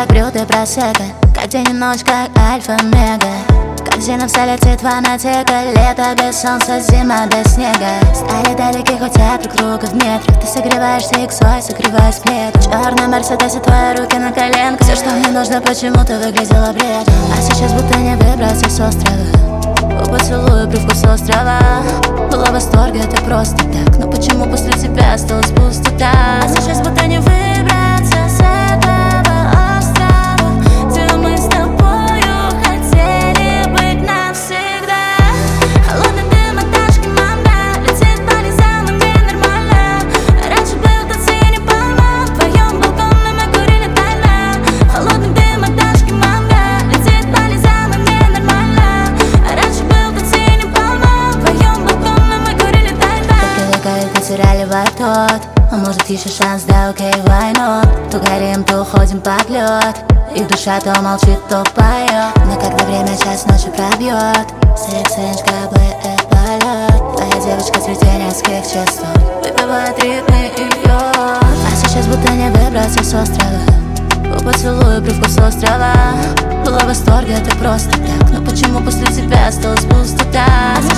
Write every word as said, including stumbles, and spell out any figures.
как брют и просека, как день и ночь, как альфа-мега. Как зимом все летит фанатика, лето без солнца, зима без снега. Стали далеки, хоть я круг в метрах. Ты согреваешься иксой, согреваюсь плед. Черный мерседес и твои руки на коленках. Все, что мне нужно, почему-то выглядело бред. А сейчас будто не выбраться с острова. По поцелую привкус острова. Была в восторге, это просто так. Но почему после тебя осталась пустота? А сейчас будто не выбраться с этого острова, где мы с тобою хотели быть навсегда. Холодный дым от тачки, мама, летит по низам, и мне нормально. Раньше был тот синий полно, в твоем балконе мы курили тайно. Холодный дым от тачки, мама, летит по низам, и мне нормально. Раньше был тот синий полно, в твоем балконе мы курили тайно. Только века потеряли во тот. А может еще шанс, да окей, why not? То горим, то уходим под лед. И душа то молчит, то поет. Но когда время час ночи пробьет, секс-энж, каблы и полет. Твоя девочка цветение нескольких частот, выпивает ритмы и пьет. А сейчас будто не выбраться с острова. По поцелую привкус острова. Была в восторге, это просто так. Но почему после тебя осталась пустота?